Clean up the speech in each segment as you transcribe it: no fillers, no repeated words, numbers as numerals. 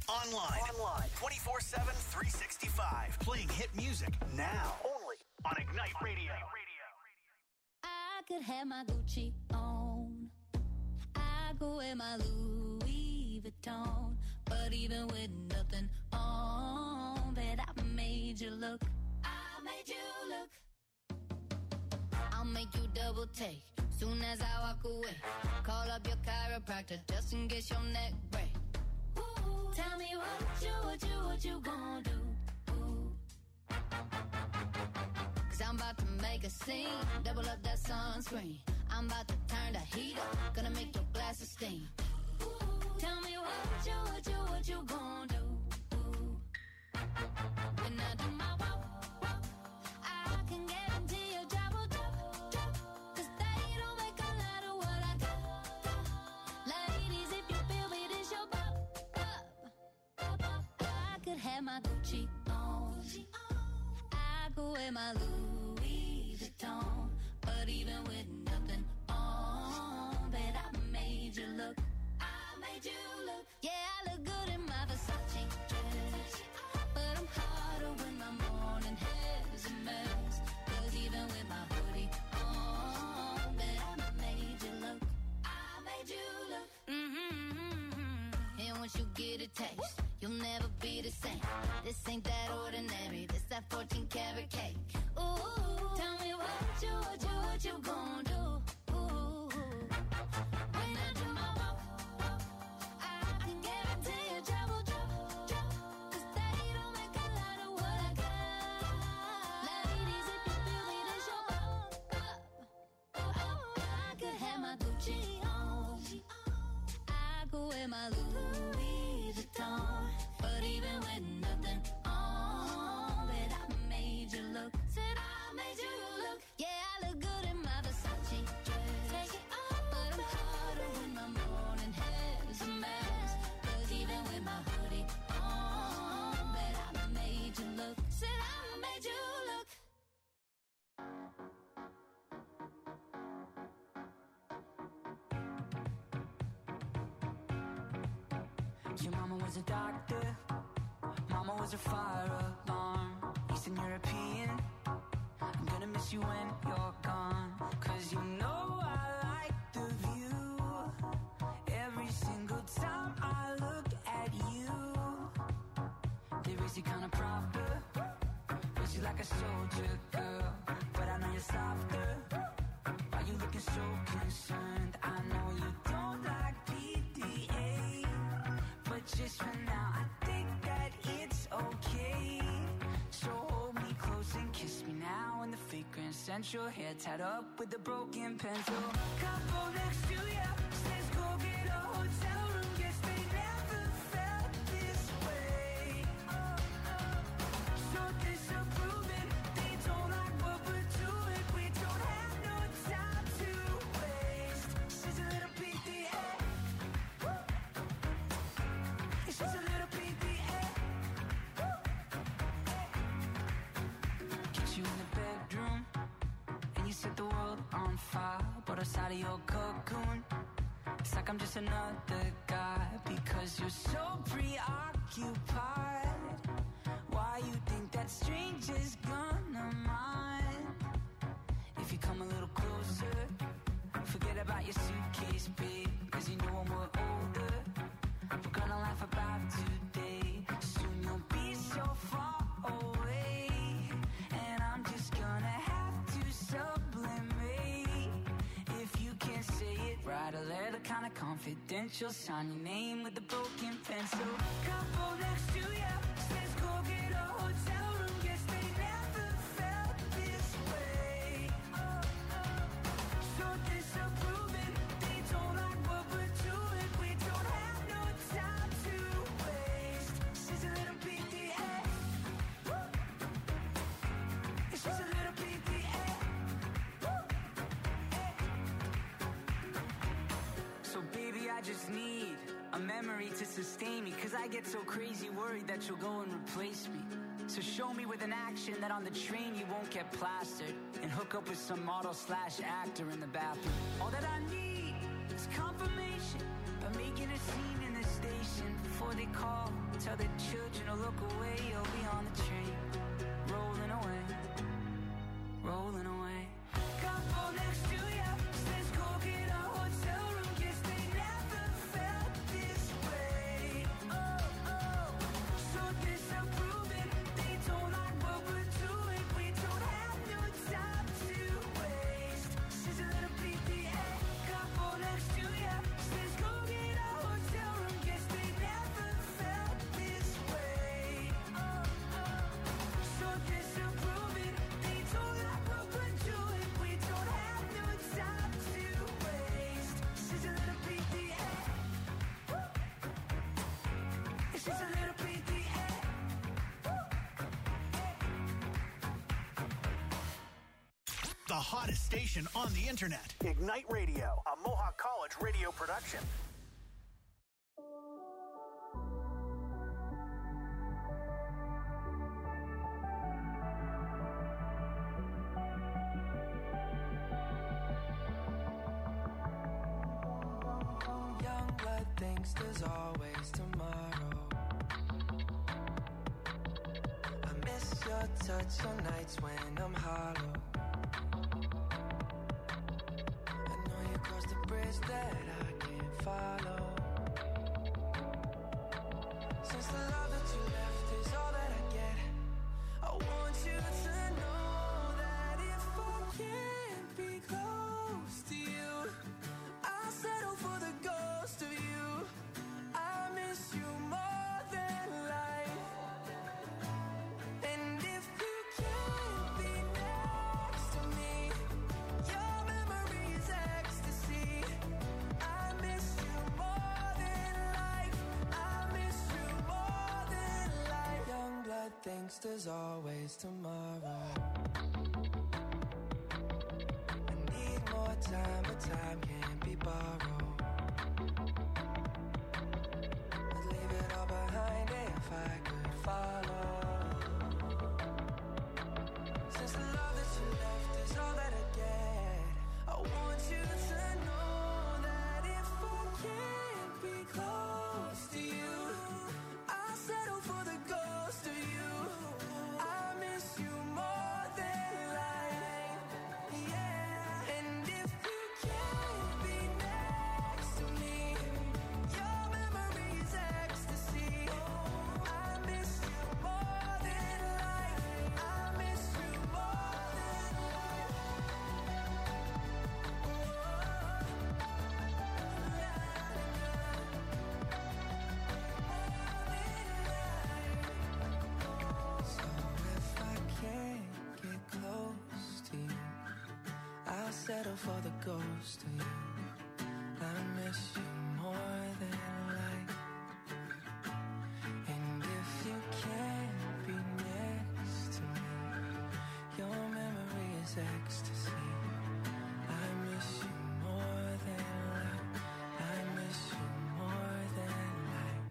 Online. 24/7, 365. Playing hit music now. Only on Ignite Radio. I could have my Gucci on. I go wear my Louis Vuitton. But even with nothing on, bet I made you look. I made you look. I'll make you double take soon as I walk away. Call up your chiropractor just in case your neck break. Ooh, tell me what you gonna do? Ooh. 'Cause I'm about to make a scene, double up that sunscreen. I'm about to turn the heat up, gonna make your glasses steam. Ooh, tell me what you gonna do? Ooh. When I do my walk, I can guarantee your job will drop. 'Cause they don't make a lot of what I got. Ladies, if you feel me, this your pop. I could have my Gucci on. I go wear my Louis Vuitton. But even with nothing on, bet I made you look. I made you look. Yeah, I look good in my Versace dress. But I'm hotter when my morning hair's a mess. 'Cause even with my hoodie on, bet I made you look. I made you look. And once you get a taste, you'll never be the same. This ain't that ordinary. This that 14 karat cake. Ooh, tell me what you gonna do? Ooh, when I do my walk, I can guarantee your job will drop. 'Cause they don't make a lot of what I got. Ladies, if you feel me, this your pop. I could have my Gucci on. I go wear my Louis Vuitton. But even with nothing on, bet I made you look. Said I made you look. Yeah, I look good in my Versace dress. Take it off, but I'm hotter when my morning hair's a mess. 'Cause even with my hoodie on, bet I made you look. Said I made you look. Your mama was a doctor, mama was a fire alarm. Eastern European, I'm gonna miss you when you're gone. 'Cause you know I like the view. Every single time I look at you, they raise you kinda proper, raise you like a soldier girl. But I know you're softer. Why you looking so concerned? I know you don't like PDA, but just for now I think that it's okay. So hold me close and kiss me now in the fragrance. Central hair tied up with a broken pencil. Couple next to ya, let's go get a hotel room. Guess they never felt this way. So disapproving, they don't like what we're doing. We don't have no time to waste. She's a little PDA. She's a little PDA. Get you in the bedroom, and you set the world on fire. But outside of your cocoon, it's like I'm just another guy. Because you're so preoccupied. Why you think that stranger's gonna mind? If you come a little closer, forget about your suitcase, babe. 'Cause you know when we're older, we're gonna laugh about today. Soon you'll be so far away, and I'm just gonna have to sublimate. If you can't say it, write a letter kinda confidential. Sign your name with a broken pencil. Couple next to ya, let's go get a hotel room. Guess they never felt this way. So disapproving, they don't like what we're doing. We don't have no time to waste. She's a little PDA. She's a little PDA. So baby, I just need a memory to sustain me. 'Cause I get so crazy worried that you'll go and replace me. So show me with an action that on the train you won't get plastered, and hook up with some model/actor in the bathroom. All that I need is confirmation by making a scene in the station before they call Tell the children to look away, you'll be on the train, rolling away, rolling away. Couple next to ya, says go get a hotel room. Guess they never felt this way. Oh, oh, so disapproving. They don't like what we're doing. We don't have no time to waste. She's a little PTA. Couple next to ya, says go get a hotel room. Guess they never felt this way. Oh, oh, so disapproving. They don't like what we're doing. We don't have no time to waste. She's a little PTA. She's a little PTA. The hottest station on the internet. Ignite Radio, a Mohawk College radio production. Young blood thinks there's always tomorrow. I miss your touch on nights when I'm hollow. I know you crossed the bridge that I can't follow. Since the love that you left is all that I get, I want you to know that if I can't be close to you, I'll settle for the ghost of you. I miss you more than life. And if you can't be next to me, your memory is ecstasy. I miss you more than life. I miss you more than life. Young blood thinks there's always tomorrow. I need more time, but time can't be borrowed. I'd leave it all behind if I could follow. Since the love that you left is all that I get, I want you to know that if I can't be close to you, I'll settle for the ghost of you. I miss you more than life. Yeah. And if you can't be next to me, your memory is ecstasy. I miss you more than life. I miss you more than life. So if I can't get close to you, I'll settle for the ghost of you. I miss you more than life. And if you can't be next to me, your memory is ecstasy. I miss you more than life. I miss you more than life.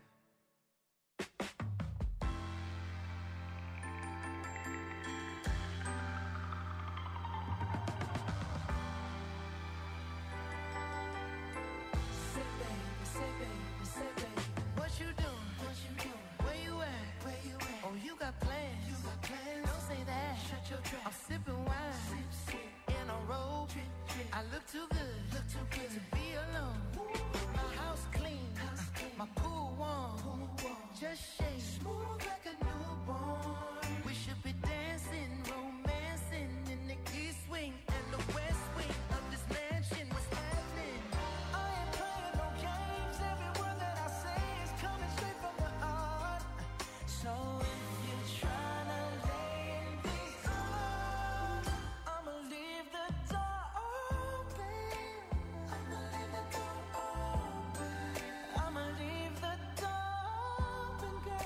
Say baby, say baby, say baby, what you doing? What you doing? Where you at? Where you at? Oh, you got plans? You got plans? Don't say that. Shut your trap. I'm sipping wine, sip, sip. In a robe. Drip, drip. I look too good to be alone. My house clean, my pool warm. Just shake smooth like a newborn. We should be dancing, romancing in the east wing and the west wing of this mansion. What's happening? I ain't playing no games. Every word that I say is coming straight from the heart. So if you're trying to lay in these arms, I'ma leave the door open. I'ma leave the door open. I'ma leave the door open, girl.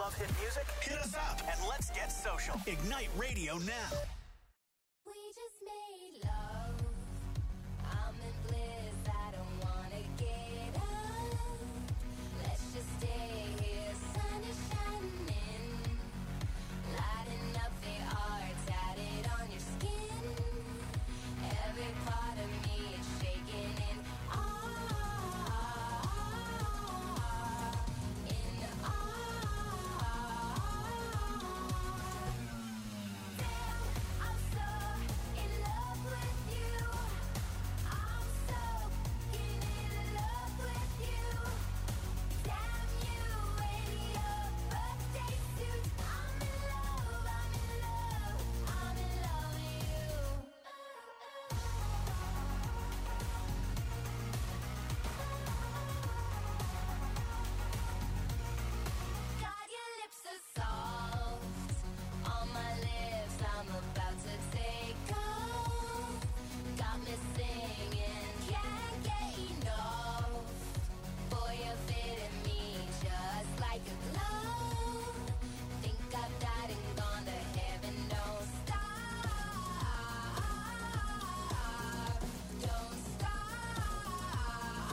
love hit music? Hit us up and let's get social. Ignite Radio now. We just made love. I'm in bliss. I don't wanna get up. Let's just stay here. Sun is shining, lighting up the art tatted on your skin. Every part of me is shaking in awe, in awe. Damn, I'm so in love with you. I'm so in love with you. Damn you, radio birthday suit. I'm in love, I'm in love, I'm in love with you. God, your lips are soft on my lips. I'm about to take off. Got me singing, can't get enough. Boy, you're fitting me just like a glove. Think I've died and gone to heaven. Don't stop, don't stop.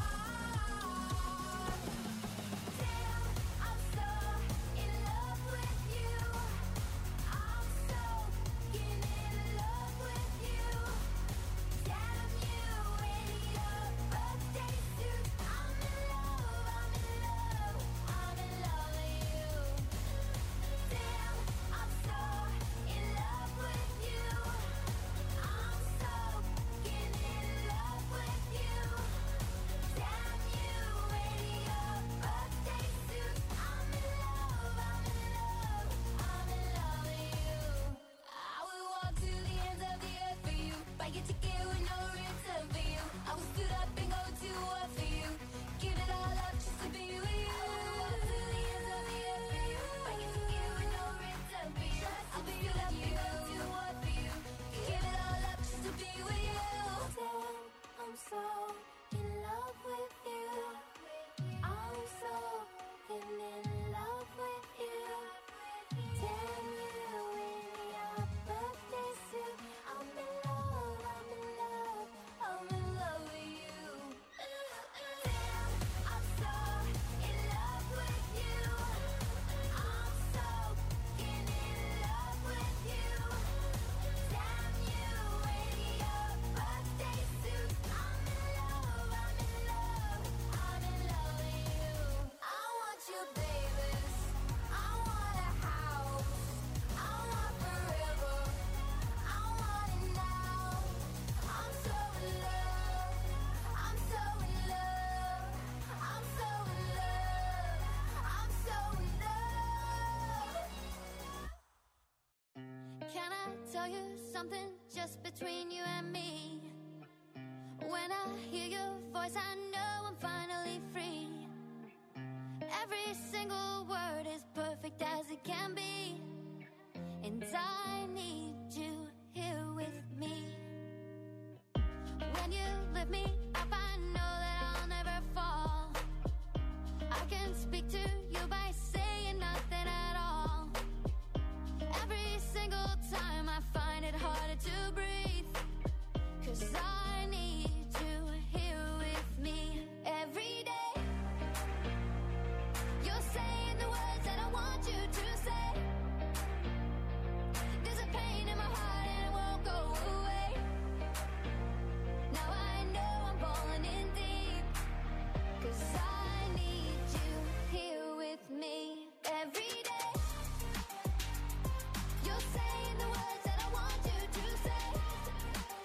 Damn, I'm so in love with you. I'm so in love with you. Damn you, radio birthday suit. I'm in love, I'm in love, I'm in love with you. Damn, I'm so in love with you. I'm so in love with you. Damn you, radio birthday suit. I'm in love, I'm in love, I'm in love with you. I would walk to the ends of the earth for you. Buy your ticket with no return for you. I would stood up and go to war for you. Give it all up just to be with you. I would walk to the ends of the earth for you. Buy your ticket with no return for you. I would stood up and go to war for you. Give it all up just to be with you. Damn, I'm so in love with you. I'm so in love with you. Damn you in your birthday suit. I'm in love, I'm in love, I'm in love with you. Damn, I'm so in love with you. I'm so in love with you. Damn you in your birthday suit. I'm in love, I'm in love, I'm in love with you. I want you, babies. I want a house. I want forever. I want it now. I'm so in love. I'm so in love. I'm so in love. I'm so in love. Can I tell you something just between you and me? When I hear your voice, I know I'm finally free. Every single word is perfect as it can be. And I need you here with me. When you lift me up, I know that I'll never fall. I can speak to you by saying nothing at all. Every single time I find it harder to breathe. 'Cause I need you here with me every day. You're saying the words that I want you to say. There's a pain in my heart and it won't go away. Now I know I'm falling in deep. 'Cause I need you here with me every day. You're saying the words that I want you to say.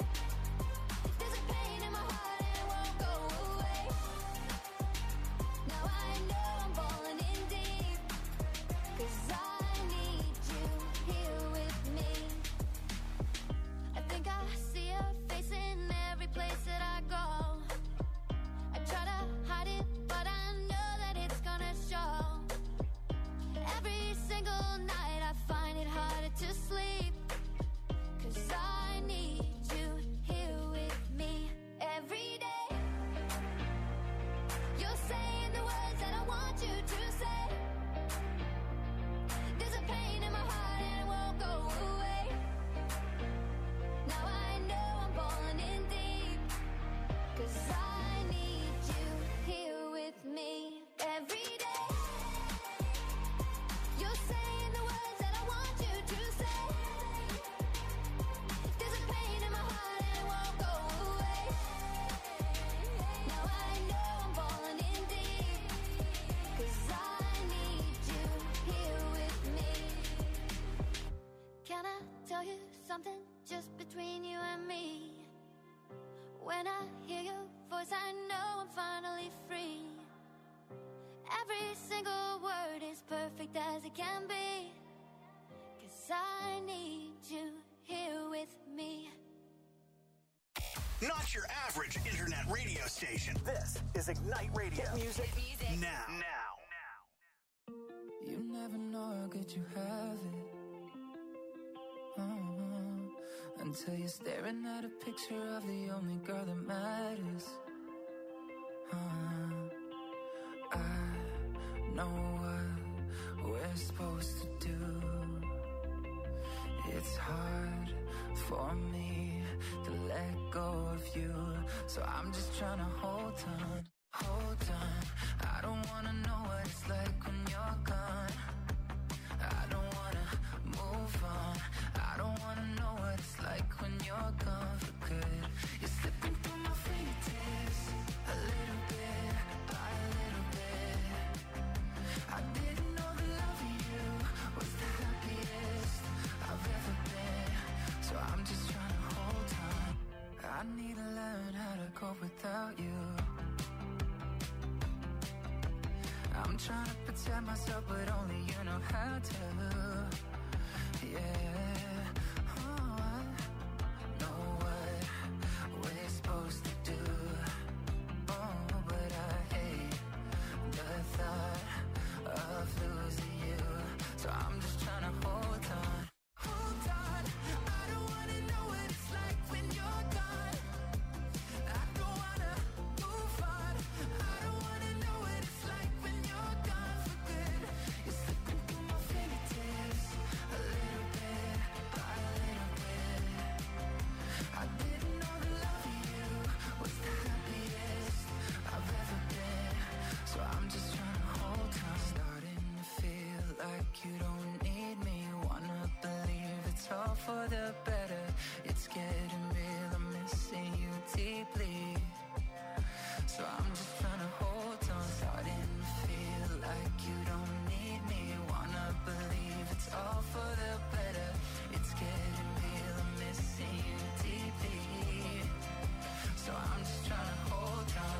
something just between you and me. When I hear your voice, I know I'm finally free. Every single word is perfect as it can be. 'Cause I need you here with me. Not your average internet radio station. This is Ignite Radio. Hit music now. You never know how good you have it. Until you're staring at a picture of the only girl that matters. I know what we're supposed to do. It's hard for me to let go of you, so I'm just trying to hold on. I don't wanna know what it's like when you're gone. I don't wanna move on. I don't wanna know what it's like when you're gone for good. You're slipping through my fingertips, a little bit by a little bit. I didn't know the love of you was the happiest I've ever been, so I'm just trying to hold on. I need to learn how to cope without you. I'm trying to protect myself, but only you know how to. Yeah, oh, I know what we're supposed to do. Oh, but I hate the thought of losing you. So I'm just trying to hold on. I don't wanna know what it's like when you're gone. I don't wanna move on. I don't wanna know what it's like when you're gone for good. You're slipping through my fingertips, a little bit by a little bit. I didn't know the love of you was the happiest I've ever been, so I'm just trying to hold on. Starting to feel like you don't need me. Wanna believe it's all for the better. It's getting real, I'm missing you deeply, so I'm just trying to hold on. Starting to feel like you don't need me. Wanna believe it's all for the better. It's getting real, I'm missing you deeply, so I'm just trying to hold on.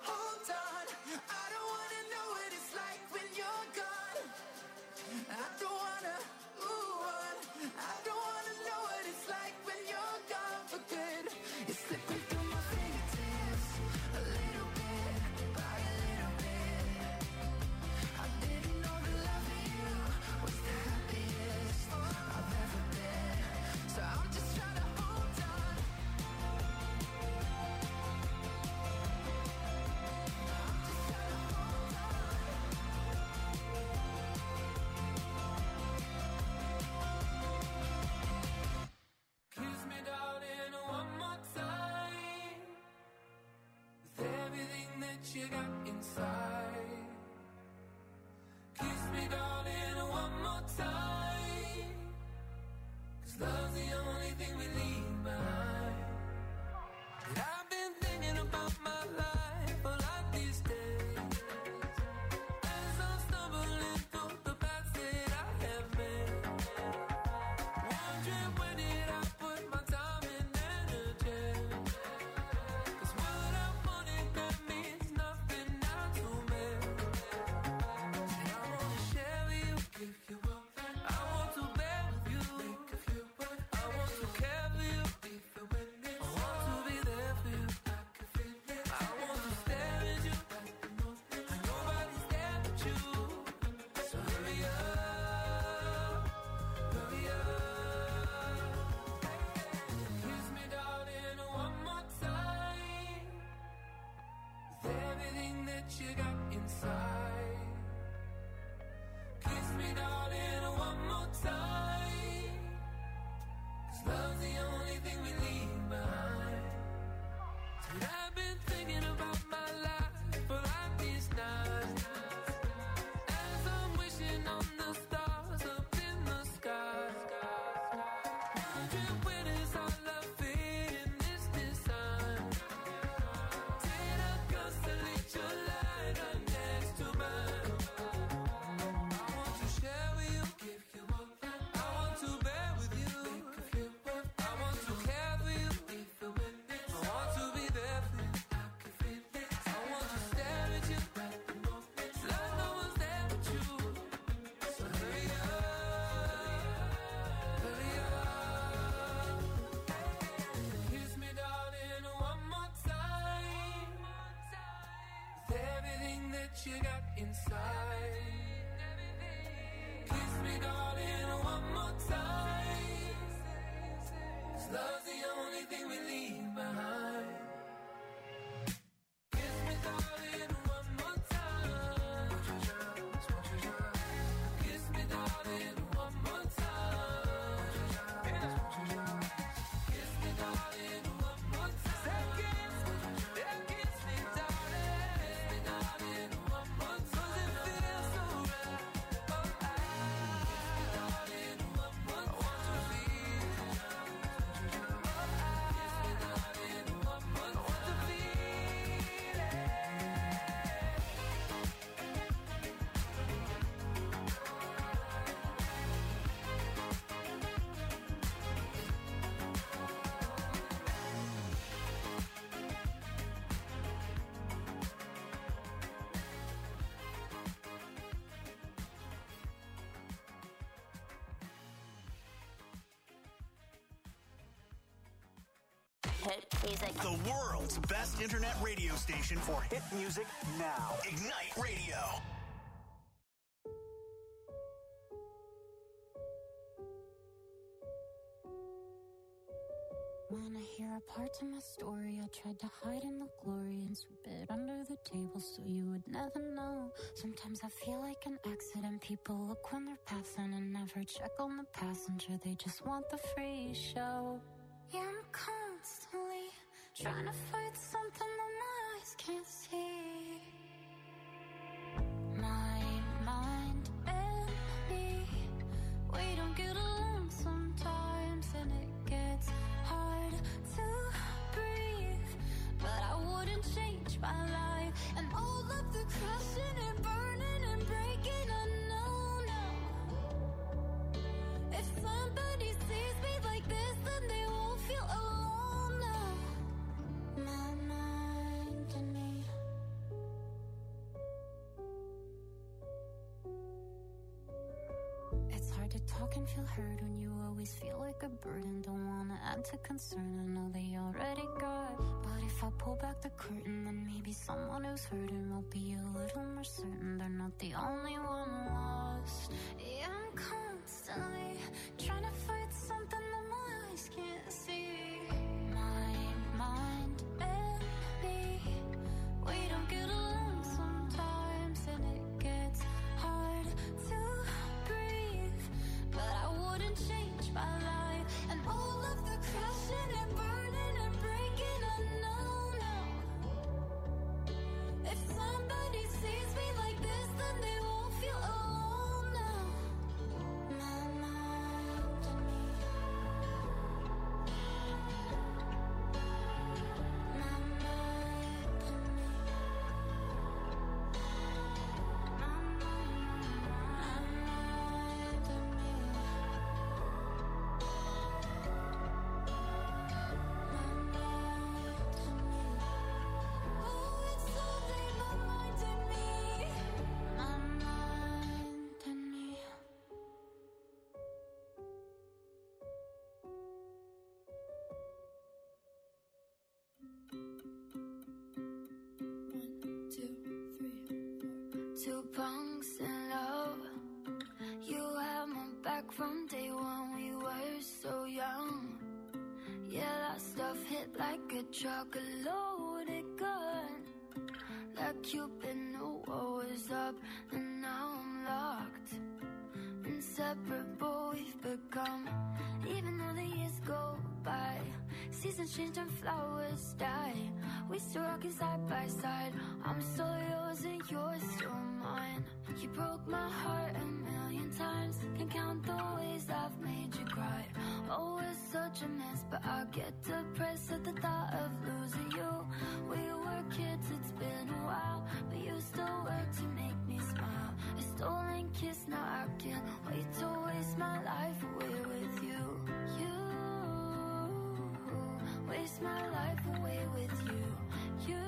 I don't wanna know what it's like when you're gone. I don't wanna move on. I don't wanna know what it's like when you're gone for good. You're slipping through my fingertips, a little bit by a little bit. I didn't know the love of you was the happiest I've ever been, so I'm just trying to hold on. Kiss me, darling, one more time, with everything that you got inside. Kiss me, darling, one more time, 'cause love's the only thing we leave behind. And I've been thinking about my life a lot these days, as I'm stumbling through the paths that I have made. Wondering where did I put my time and energy? 'Cause what I wanted, that means nothing now to me. And I wanna share with you, give you up. I want to bear with you, make a few words. I want to care for you, even when it's I want to be there for you, I can feel it. I want to stare at you, and nobody's there but you. So hurry up, hurry up. Kiss me, darling, one more time, with everything that you got inside. Kiss me, darling, one more time, 'cause love's the only thing we leave behind. And I've been thinking about my life for like these nights, as I'm wishing on the stars up in the sky. Wondering where does our love fit in this design? Did I constellate your light what you got inside. Kiss me, darling, one more time. 'Cause love's the only thing we leave behind. Kiss me, darling, one more time. Kiss me, darling, one more time. Kiss me, darling, one more time. Kiss me, darling. Kiss me, darling, one more time. 'Cause it feels so right. Oh, darling, one more time. I want to feel. Kiss me, darling, one more time. I want to feel it. Hit music. The world's best internet radio station for hit music now. Ignite Radio. When I hear a part of my story, I tried to hide in the glory and sweep it under the table so you would never know. Sometimes I feel like an accident. People look when they're passing and never check on the passenger. They just want the free show. Yeah, I'm constantly trying to fight something that my eyes can't see. My mind and me, we don't get along sometimes, and it gets hard to breathe. But I wouldn't change my life, and all of the crashing and burning and breaking, I know now. If somebody sees me like this, then they won't feel alone now. My mind and me. It's hard to talk and feel heard when you always feel like a burden. Don't wanna add to concern, I know they already got. But if I pull back the curtain, then maybe someone who's hurting will be a little more certain they're not the only one lost. Yeah, I'm constantly trying to fight something that my eyes can't see. My mind and me, we don't get along sometimes, and it gets hard to breathe. But I wouldn't change my life, and all of the crashing and burning and breaking, I know now. If somebody sees me like this, then they won't feel alone now. My mind and me. My mind and me. My mind and me. Oh, it's only my mind and me. My mind and me. One, two, three, four. Two punks in love. You had my back from day one. We were so young. Yeah, that stuff hit like a truck, a loaded gun. Like you've been knew what was up, and now I'm locked. Inseparable we've become, even though the years go by. Seasons change and flowers die. We still rockin' side by side. I'm still yours and you're still mine. You broke my heart a million times. Can't count the ways I've made you cry. Oh, it's such a mess, but I get depressed at the thought of losing you. We were kids, it's been a while, but you still work to make me smile. A stolen kiss, now I can't wait to waste my life away with you. You waste my life away with you. You.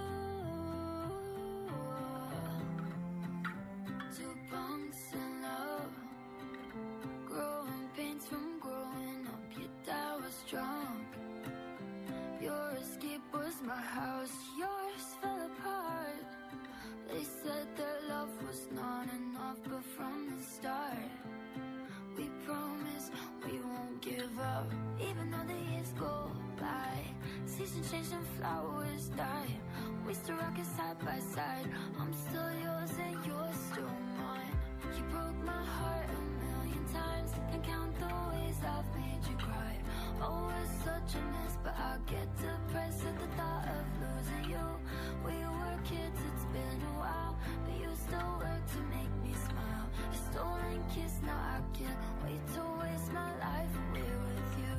Two punks in love, growing pains from growing up. Your dad was drunk. Your escape was my house. Yours fell apart. They said their love was not enough, but from the start we promise we won't give up. Even though the years go by, seasons change and flowers die, we still rock it side by side. I'm still yours and you're still mine. You broke my heart a million times, can't count the ways I've made you cry. Oh, it's such a mess, but I get depressed at the thought of losing you. We were kids, it's been a while, but you still work to make me smile. A stolen kiss, now I can't wait to waste my life away with you.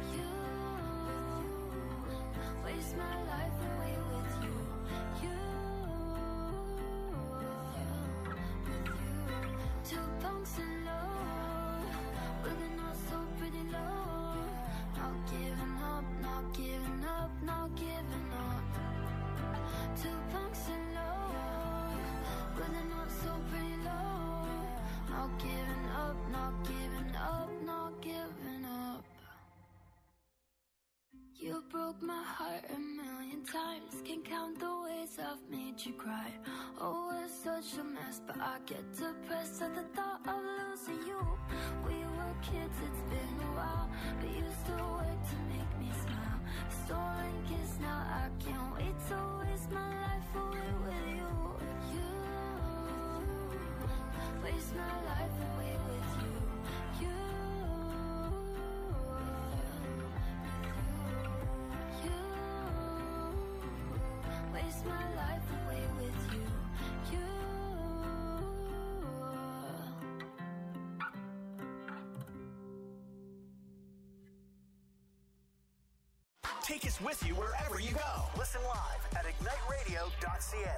Waste my life away with you. Two punks in love, with a not so pretty love. Not giving up, not giving up, not giving up. Two punks in love, with a not so pretty love. Not giving up, not giving up, not giving up. You broke my heart a million times, can't count the ways I've made you cry. Oh, it's such a mess, but I get depressed at the thought of losing you. We were kids, it's been a while, but you still work to make me smile. Stolen kiss, now I can't wait to waste my life away with you. Waste my life away with you. Waste my life away with you. Take us with you wherever you go. Listen live at igniteradio.ca.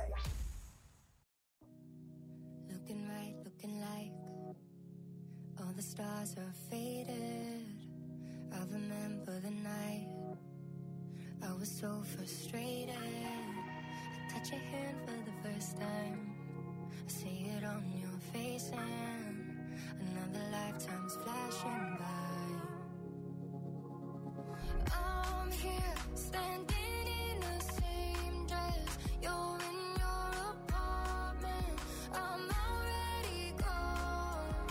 Looking right, looking like all the stars are faded. I remember the night I was so frustrated. I touch your hand for the first time, I see it on your face, and another lifetime's flashing by. I'm here, standing in the same dress. You're in your apartment, I'm already gone.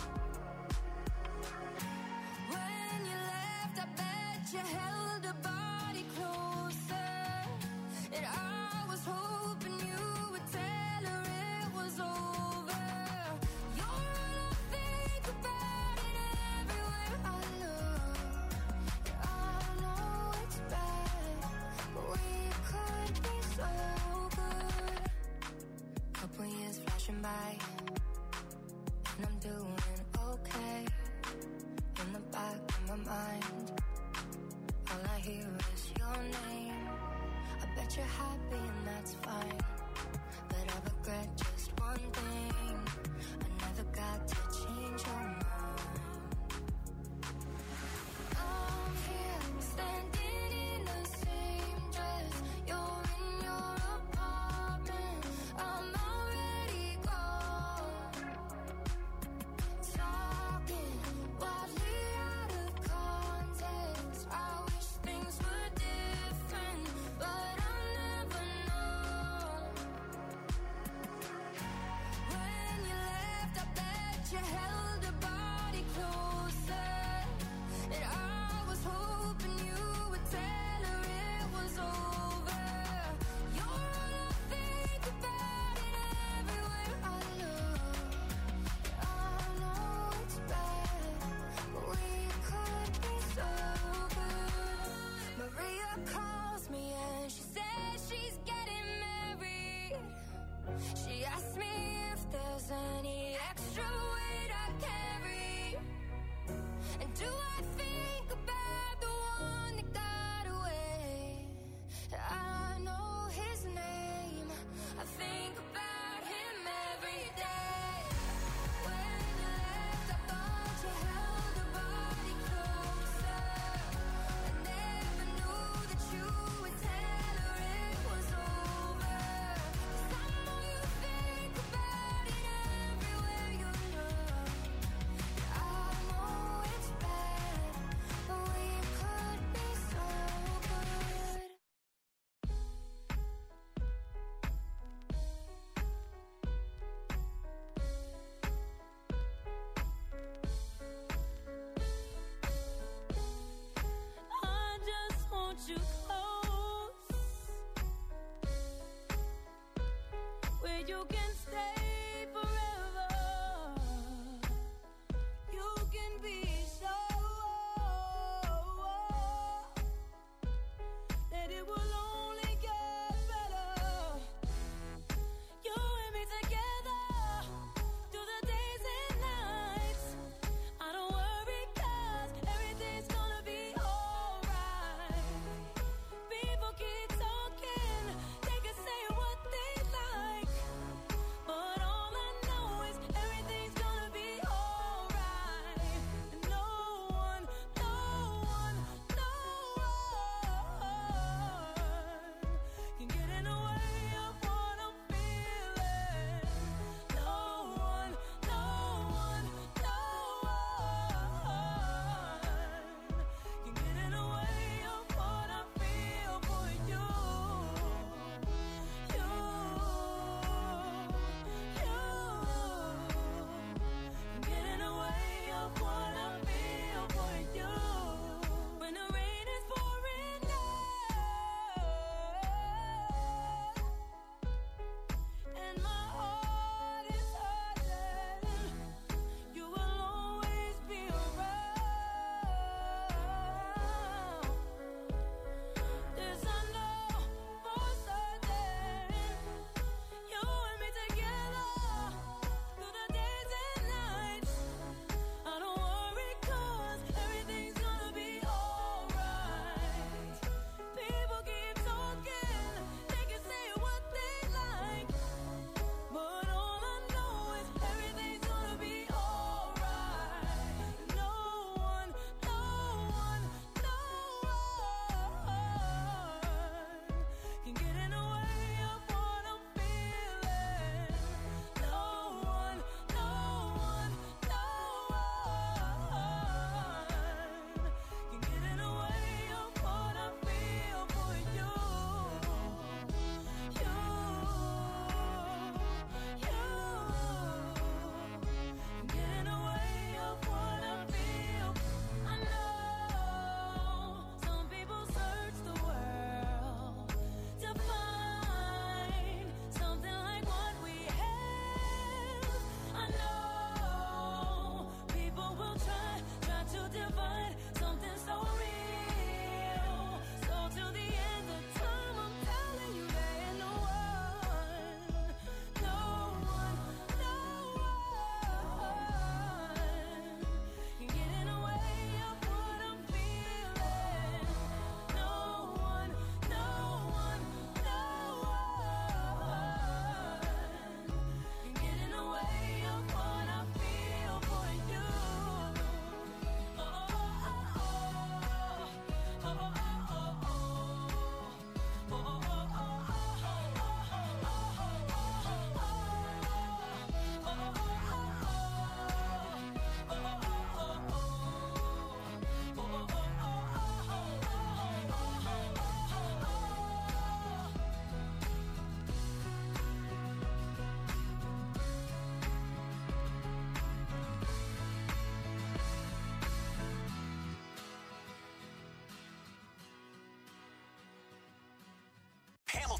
When you left, I bet you held a body closer, and I was hoping you would tell her it was over. You're all I think about, and everywhere I look, yeah, I know it's bad, but we could be so good. Couple years flashing by, and I'm doing okay. In the back of my mind, all I hear is your name. I bet you're happy and that's fine, but I regret just one thing, I never got to change your mind. I'm here, standing in the same dress. You're in your apartment, I'm already gone. Talking wildly out of context, I wish things were different, but I'll never know. When you left, I bet you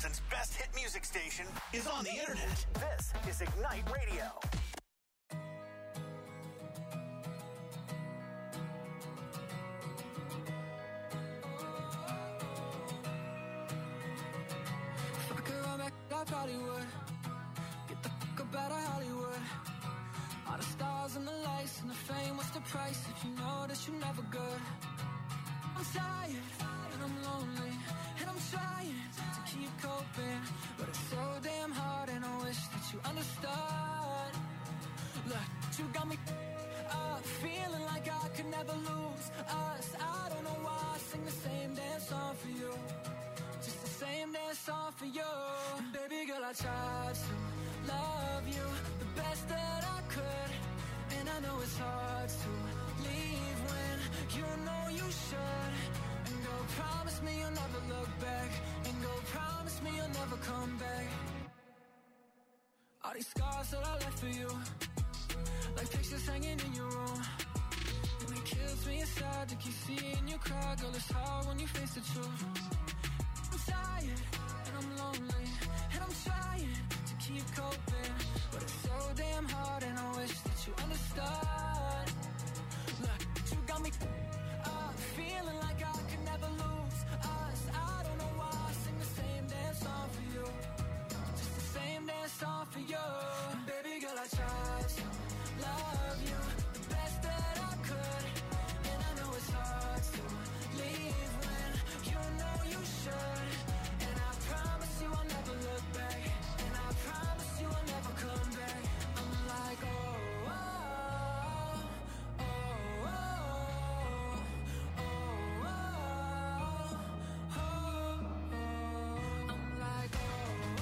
Wisconsin's best hit music station is on the internet. This is Ignite Radio. If I could run back, I probably would. Get the fuck up out of Hollywood. All the stars and the lights and the fame, what's the price if you know that you're never good? I'm tired and I'm lonely and I'm trying to keep coping, but it's so damn hard and I wish that you understood. Look, you got me feeling like I could never lose us. I don't know why I sing the same damn song for you, just the same damn song for you. And baby girl, I tried to love you the best that I could, and I know it's hard to leave when you know you should. And go promise me you'll never look back, and go promise me you'll never come back. All these scars that I left for you, like pictures hanging in your room, and it kills me inside to keep seeing you cry. Girl, it's hard when you face the truth. I'm tired and I'm lonely and I'm trying to keep coping, but it's so damn hard and I wish that you understood. Look, you got me feeling like I could never lose us. I don't know why I sing the same damn song for you, just the same damn song for you. And baby girl, I tried to love you the best that I could, and I know it's hard to leave when you know you should. And I promise you I'll never look back, and I promise you I'll never come back. I'm like, oh, oh, oh, oh, oh, oh, oh, oh. I'm like, oh,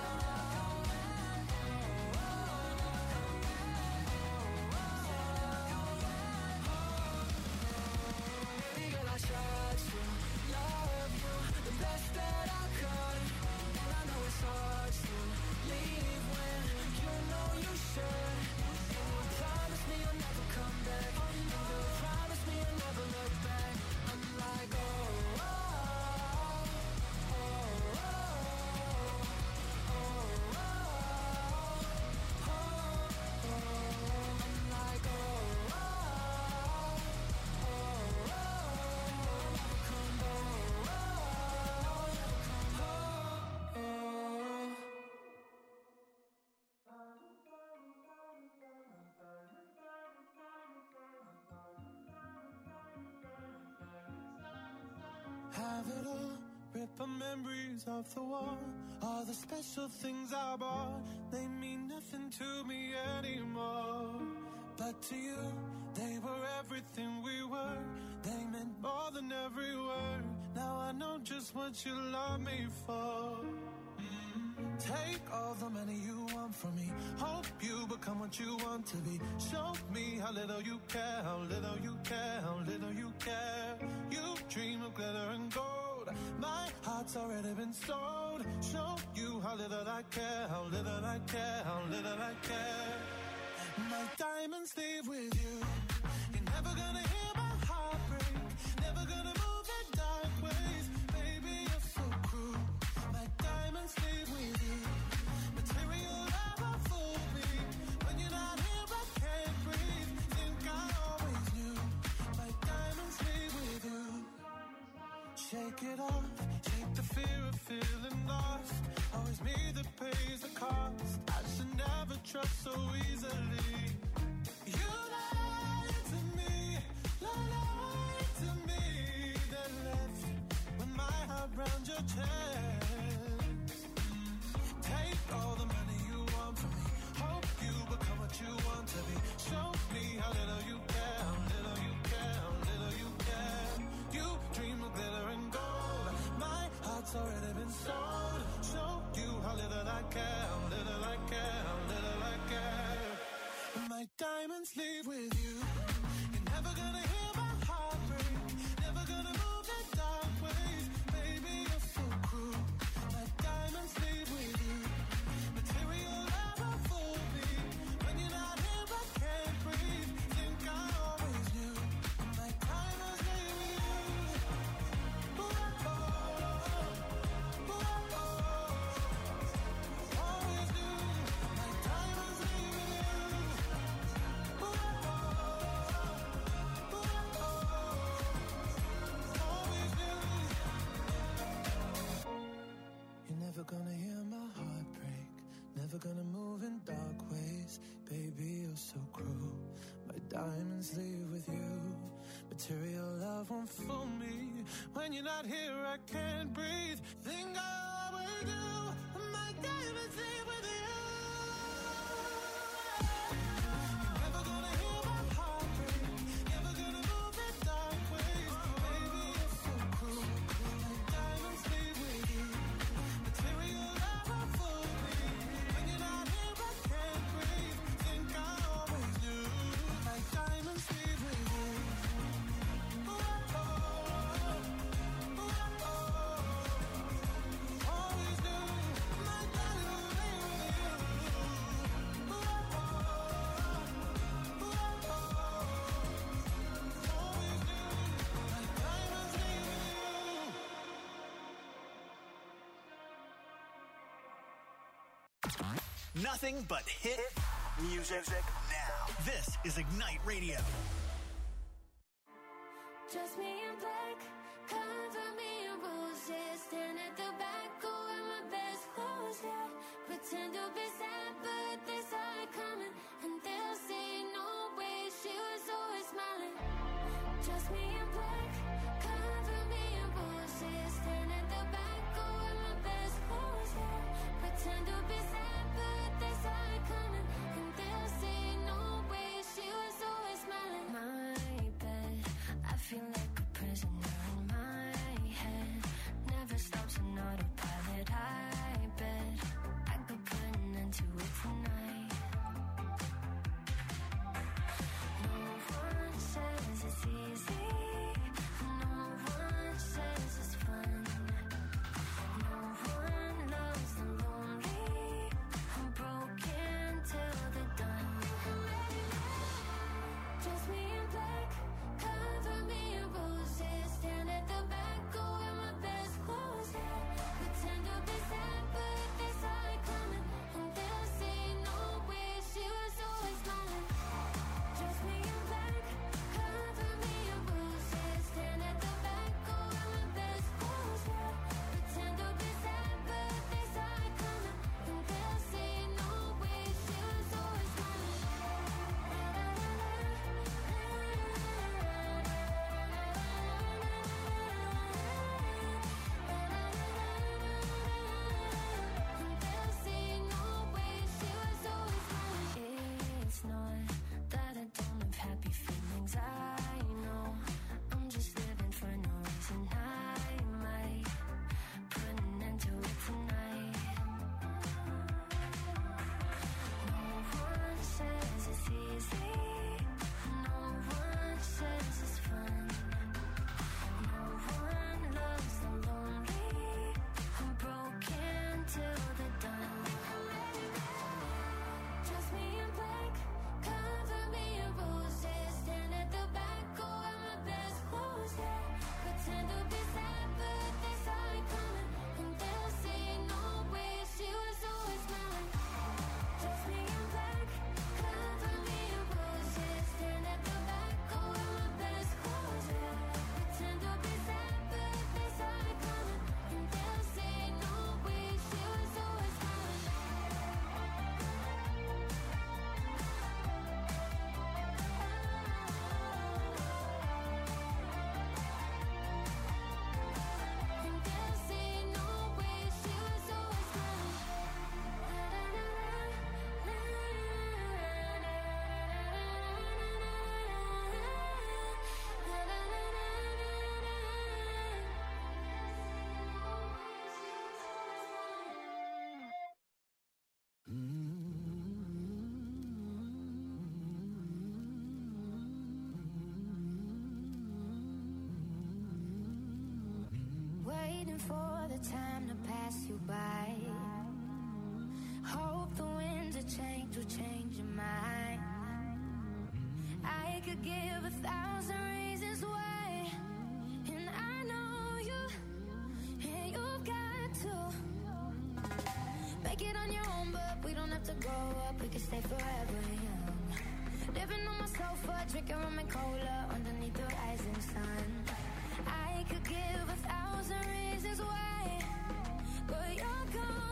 baby girl, I tried to love you the best that I could, and I know it's hard to leave when you know you should. And you promise me you'll never come back, and you promise me you'll never look back. I'm like, oh, oh, oh, oh, oh, oh, oh, oh. I'm like, oh, oh, oh, oh, come back, oh, oh. Have it all, rip our memories off the wall. All the special things I bought, they mean nothing to me anymore. But to you, they were everything we were. They meant more than every word. Now I know just what you love me for. Take all the money you want from me. Hope you become what you want to be. Show me how little you care, how little you care, how little you care. You dream of glitter and gold. My heart's already been sold. Show you how little I care, how little I care, how little I care. My diamonds leave with you. You're never gonna hear my heart break. Never gonna move in dark ways. Baby, you're so cruel. My diamonds leave with you. Material never fooled me. When you're not here, I can't breathe. Think I always knew. My diamonds leave with you. Shake it off. Shake the fear of feeling lost. Always me that pays the cost. I should never trust so easily. You lied to me, lied to me. Then left with my heart round your chest. Take all the money you want from me. Hope you become what you want to be. Show me how little you care, how little you care, how little you care. You dream of glitter and gold. My heart's already been sold. Show you how little I care, how little I care, how little I care. My diamonds leave with you. You're never gonna hear my heart break. Never gonna move in dark ways. Baby, you're so cruel. My diamonds leave with you. Material never fooled me. When you're not here, I can't breathe. Think I always knew. My diamonds leave with you. Ooh, oh, oh, oh, oh. Never gonna hear my heart break, never gonna move in dark ways. Baby, you're so cruel, my diamonds leave with you. Material love won't fool me. When you're not here I can't breathe. Think I always do, my diamonds leave with you. Never gonna hear my heart break, never gonna move in dark ways. Baby, you're so cruel, my diamonds leave with you. Material love won't fool me. When you're not here I can't breathe. Think I always do, my diamonds leave with you. Nothing but hit music now. This is Ignite Radio. Just me in black, cover me in roses. Stand at the back, go wear my best clothes, yeah. Pretend to be sad, but they saw it coming. And they'll say, no way, she was always smiling. Just me in black, cover me in roses. Stand at the back, go wear my best clothes, yeah. Pretend to be sad, but they saw it coming. And they'll say, no way, she was always smiling. My bed, I feel like a prisoner in my head. Never stops an autopilot. I bet I could put an end to it tonight. No one says it's easy. No one says it's fun. No one loves the lonely. I'm broken till they're done. Just me in black, cover me in roses. Stand at the back, go wear my best clothes, yeah. Pretend to be sad, but they saw it coming. And they'll say, no way, she was always smiling. Just me in black, cover me in roses. Stand at the back, go wear my best clothes, yeah. Pretend to be sad, but they saw it coming. And they'll say, no way, she was always smiling. It's not that I don't have happy feelings. I know I'm just living for no reason. I might put an end to it tonight. No one says it's easy. No one says it's fun. No one loves the lonely. I'm broken till they're done. Just me in black, cover me in roses. Stand at the back, go wear my best clothes, yeah. Pretend to be sad, but they saw it coming. And they'll say, no way, she was always smiling. Just me in black, cover me in roses. Stand at the back, go wear my best clothes, yeah. Pretend to be sad, but they saw it coming. And they'll say, no way, she was always smiling. And they'll say, no way, she was always smiling. Waiting for the time to pass you by. Hope the winds of change will change your mind. I could give 1,000 reasons why, and I know you, and you've got to make it on your own, but we don't have to grow up, we can stay forever young. Living on my sofa, drinking rum and cola underneath the rising sun. I could give 1,000 reasons why, but you're gone.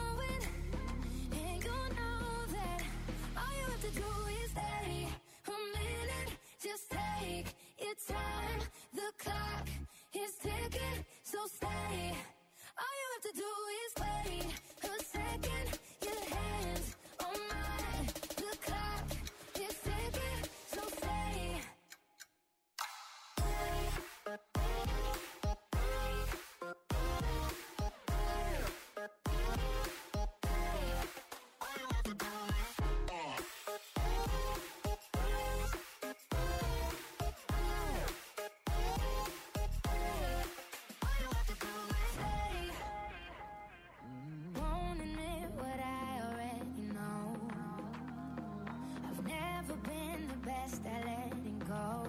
best at letting go.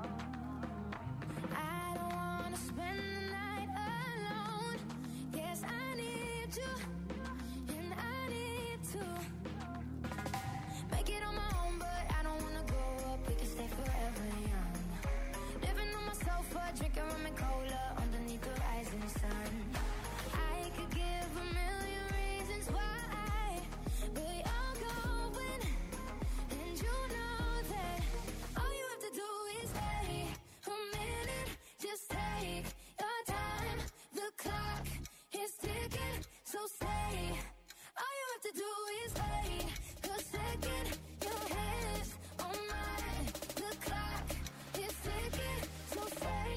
I don't wanna spend the night alone. Yes, I need you, and I need to make it on my own, but I don't wanna grow up. We can stay forever young. Living on my sofa, drinking rum and cola underneath the rising sun. I could give a million reasons why, but you're going, and you know that all you have to do is wait a minute. Just take your time. The clock is ticking, so stay. All you have to do is wait a second. Your hands on mine. The clock is ticking, so stay.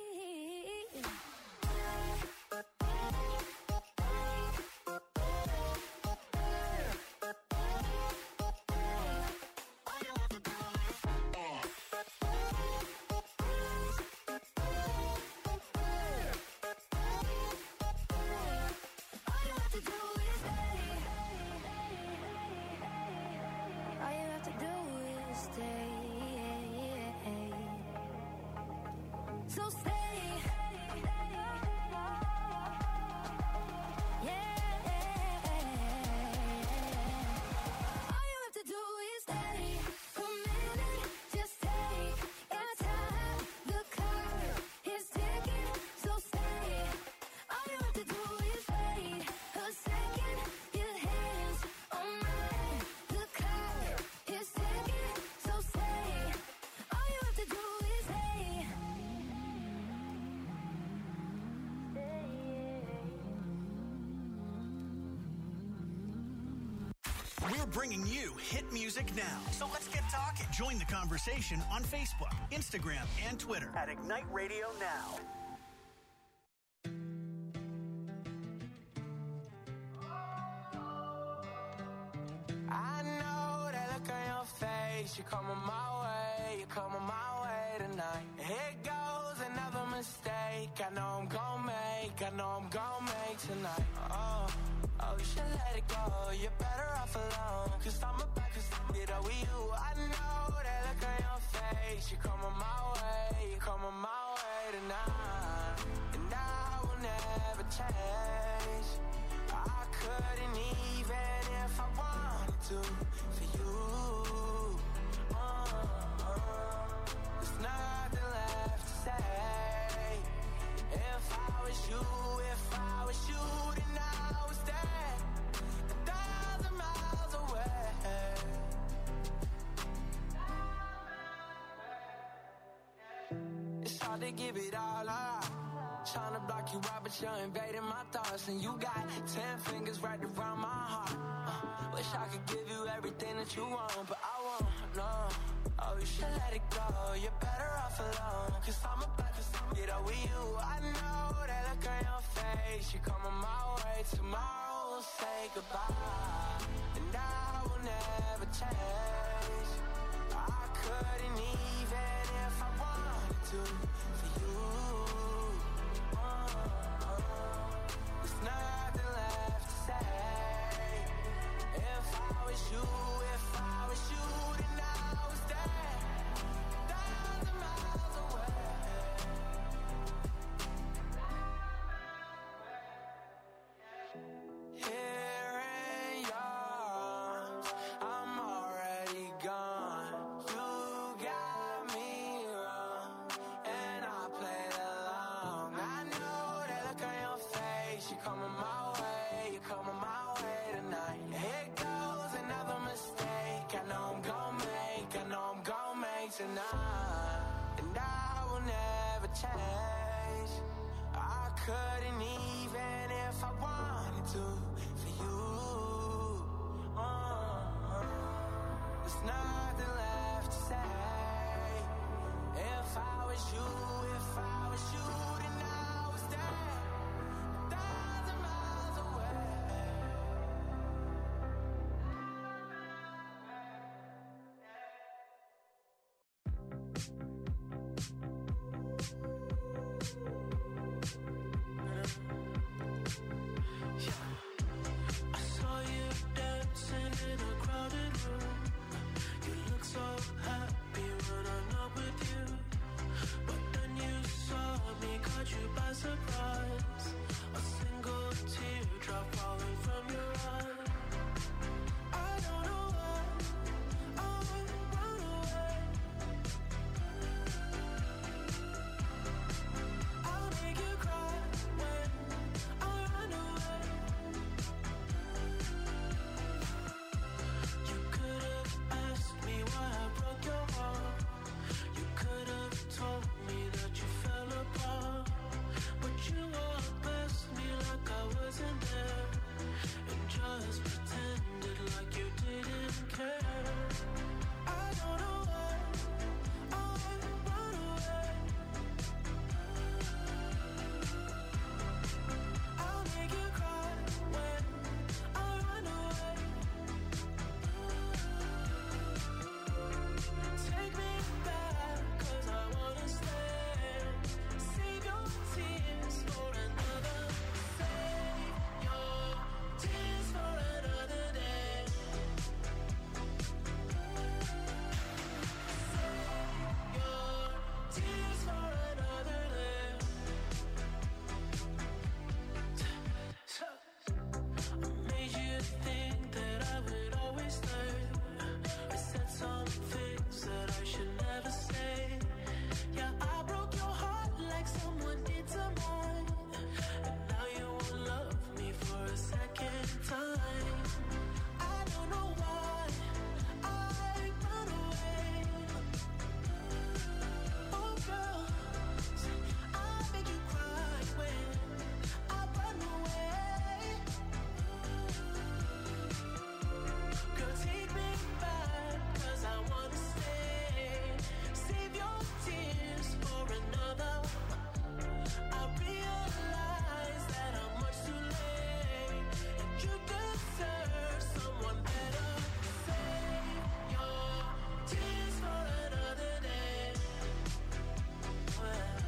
All you have to do is stay. All you have to do is stay. So stay. Yeah. All you have to do is stay. A minute, just take your time. The clock is ticking, so stay. All you have to do is wait a second. Your hands on mine. The clock is ticking, so stay. All you have to do is stay. We're bringing you hit music now. So let's get talking. Join the conversation on Facebook, Instagram, and Twitter at Ignite Radio Now. I know that look on your face. You're coming my way, you're coming my way tonight. Here goes another mistake. I know I'm gon' make, I know I'm gon' make tonight. Oh, you should let it go. You're better off alone. Cause I'm about to it over you. I know that look on your face. You're coming my way, you're coming my way tonight. And I will never change. I couldn't even if I wanted to for you. There's nothing left to say. If I was you, then I was there 1,000 miles away. It's hard to give it all up. Trying to block you out, but you're invading my thoughts. And you got 10 fingers right around my heart. Wish I could give you everything that you want, but I won't, no. Oh, you should let it go. You're better off alone. Cause I'm about to get over you. I know that look on your face. You're coming my way. Tomorrow we'll say goodbye. And I will never change. I couldn't even if I wanted to for you. There's nothing left to say. If I was you, then I was there 1,000 miles away. Here in yours, I'm already gone. You got me wrong, and I played along. I know that look on your face. You're coming my way, you're coming my way tonight. Here goes another mistake. I know I'm gon' make tonight. And I will never change. I couldn't even if I wanted to for you. There's nothing left to say. If I was you, then I was there 1,000 miles away. so happy when I'm not with you, but then you saw me, caught you by surprise. A single teardrop falling from your eye. I don't know why I run away. I'll make you cry when I run away. You could have asked me why I broke your heart. You could have told me that you fell apart, but you walked past me like I wasn't there, and just pretended like you didn't care. I don't know why I run away. I'll make you cry when I run away. Take me back, 'cause I wanna stay. Save your tears for another. Save your tears for another day. Save your tears for another day. I made you think that I would always stay. I said some things that I should never say. Yeah, I broke your heart like someone did to mine, and now you won't love me for a second time. I don't know why I run away. Oh girl, I'll make you cry when I run away. Girl, take me back, 'cause I wanna stay. Save your tears for another. I realize that I'm much too late, and you deserve someone better. Save your tears for another day. Save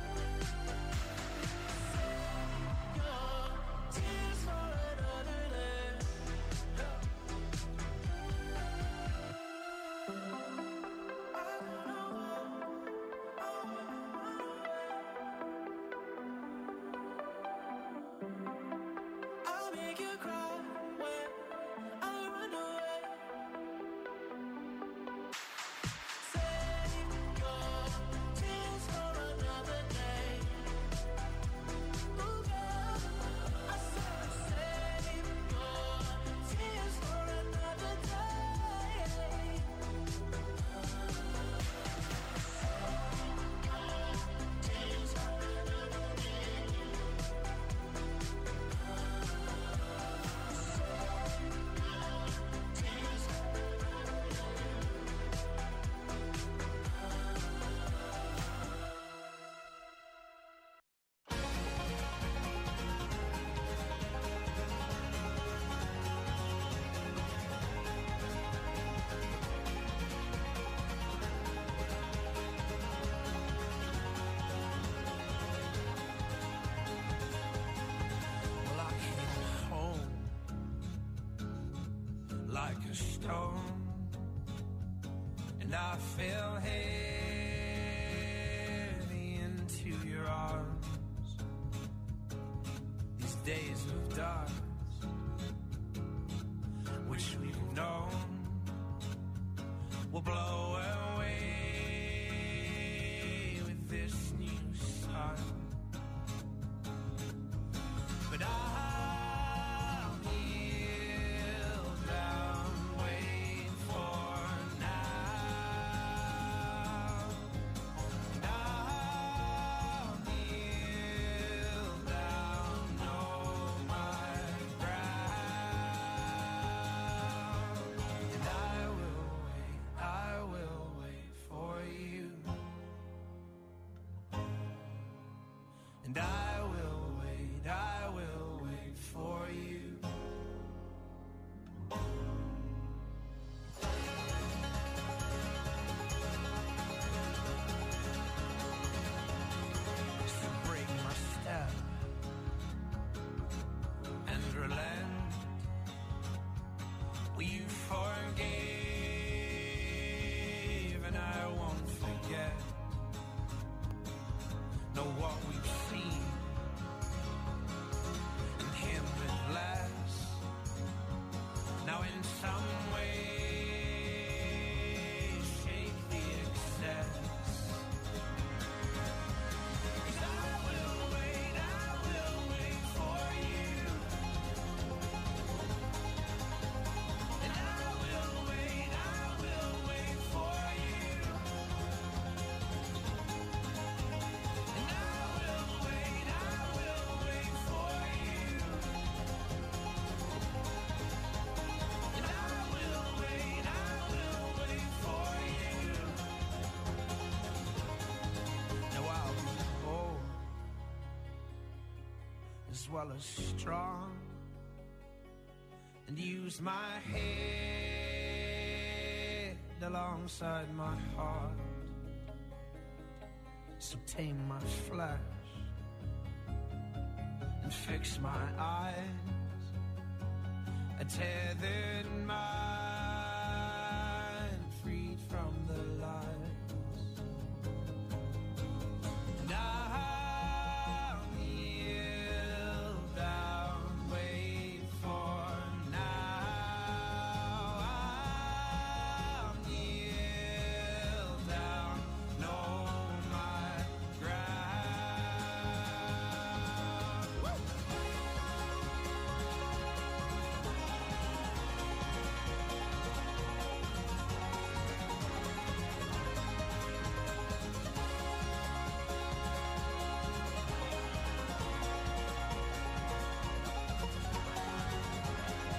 your tears for another day. I'll make you cry when I run away. Save your tears for another day. Ooh, girl, I said save your tears for another day. Tears for another day. Well, I came home like a stone, and I fell heavy into your arms. These days of dark, which we've known, will blow away with this new sun. But I'll kneel down, wait for now. And I'll kneel down, know my ground. And I will wait for you. And I will wait for you. So break my step and relent. Will you forgive well as strong, and use my head alongside my heart. So tame my flesh and fix my eyes. I tethered my